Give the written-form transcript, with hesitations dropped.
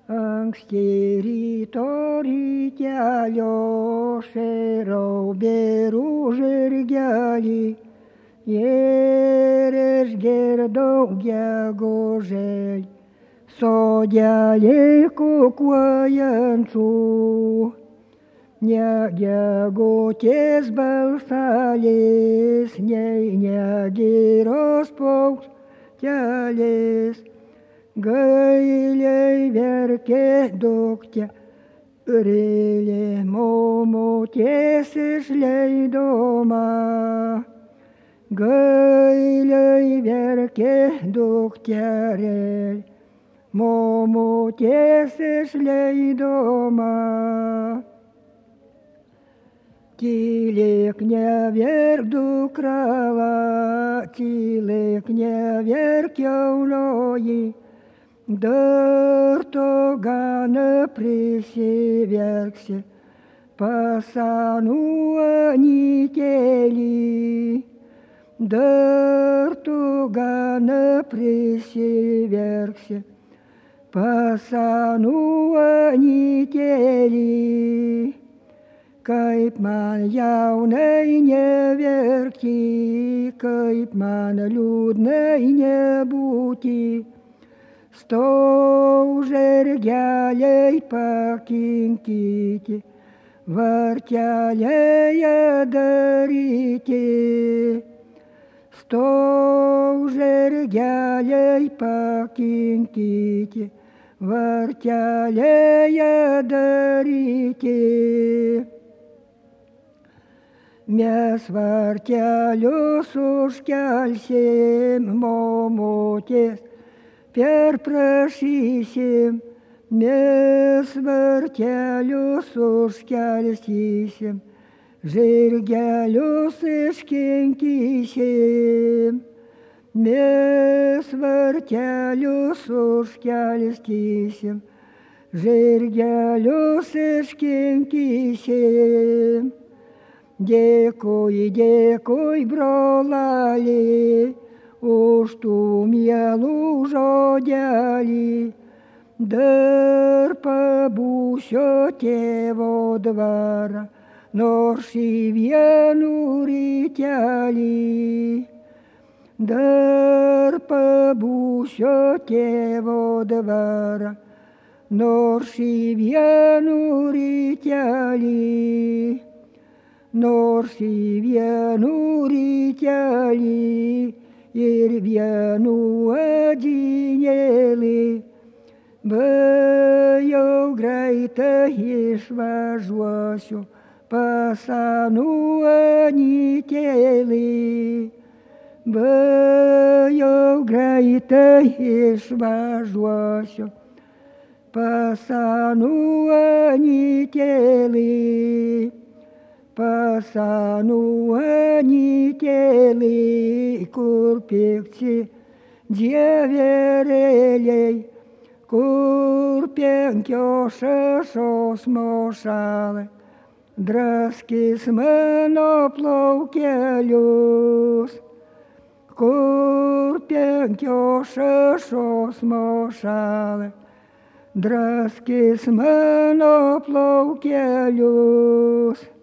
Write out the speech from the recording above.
Anksti ryto rytelio šeraubė žirgelį ir išgirdau gegužėj sodelį kukuojančių. Ne gegutės balsalis, nei negiros paukštelis, gailiai verkė duktė, rėlė momutės išleidoma. Gailiai verkė dukterėlė, momutės išleidoma. Tylėk neverk dukrala, tylėk neverk jaunoji, dar tu gana prisiverksi pas anų anytėlį. Dar tu gana prisiverksi pas anų anytėlį. Kaip man jaunai neverkti, kaip man liūdnai nebūti, stau žirgeliai pakinkyti, varteliai daryti. Stau žirgeliai pakinkyti, varteliai daryti. Mes vartelius užkelsim, momutės perprašysim, mes vartelius užkelsysim, žirgelius iškinkysim. Mes vartelius užkelsysim, žirgelius iškinkysim. Dėkui, dėkui, brolali, už tų mielų žodelį. Dar pabūsiu tėvo dvarą, nors į vienų rytelį. Dar pabūsiu tėvo dvarą, nors į vienų rytelį. Nors į vienų rytelį ir vienų adinėlį, bet jau greitai išvažiuosiu pas anų anytėlį. Bet jau greitai išvažiuosiu pas anų anytėlį. Pas anų anytėlį, kur pikti dievėrėliai, kur 5-6 mošalai draskys mano plaukelius. Kur 5-6 mošalai draskys mano plaukelius.